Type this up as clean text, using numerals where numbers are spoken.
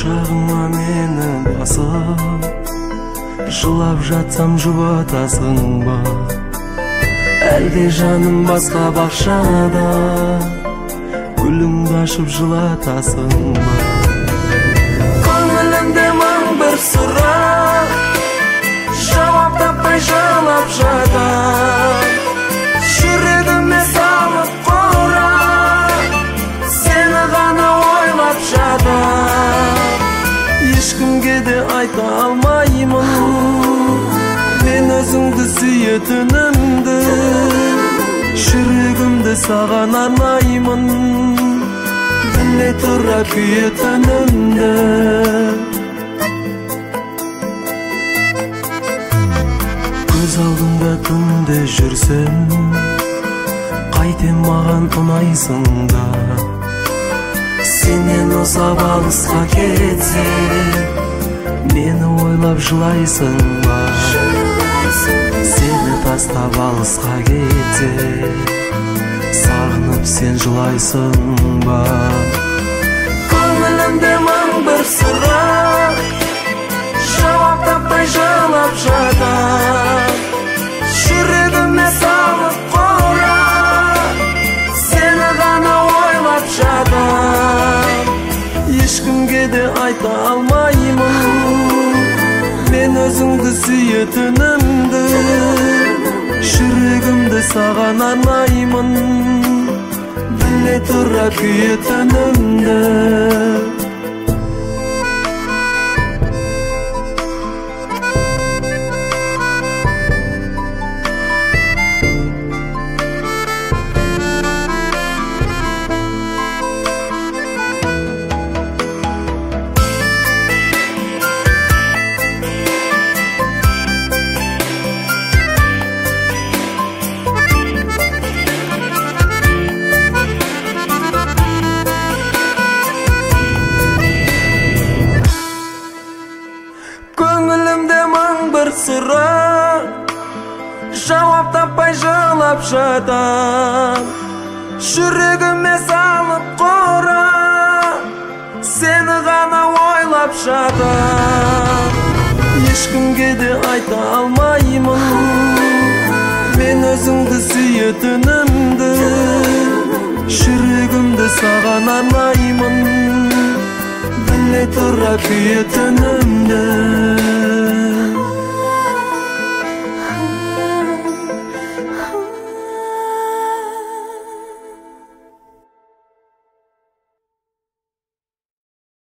құшағыңа мені басып, жылап жатсам жұбатасың ба? Әлде жаным басқа бақшада гүліңді ашып жылатасың ба? Көңілімде мың бір сұрақ, жауап таппай жылап жатам. Жүрегіме салып қора, сені ғана ойлап жатам. Ешкімге де айта алмаймын мен өзіңді сүйетінімді. Жүрегімді саған арнаймын, біле тұра күйетінімді. Көз алдымда күнде жүрсем, қайтем маған ұнайсың да. Сенен ұзап алысқа кетсем, мені ойлап жылайсың ба? Сені тастап алысқа кетсем, сағынып сен жылайсың ба? Көңілімде мың бір сұрақ, жауап таппай жылап жатам. Жүрегіме салып қора, сені ғана ойлап жатам. Ешкімге де айта алмаймын мен өзіңді сүйетінімді. Жүрегімді саған арнаймын, біле тұра күйетінімді. Көңілімде мың бір сұрақ, жауап таппай жылап жатам. Жүрегіме салып қора, сені ғана ойлап жатам. Ешкімге де айта алмаймын мен өзіңді сүйетінімді. Жүрегімді саған арнаймын, біле тұра күйетінімді.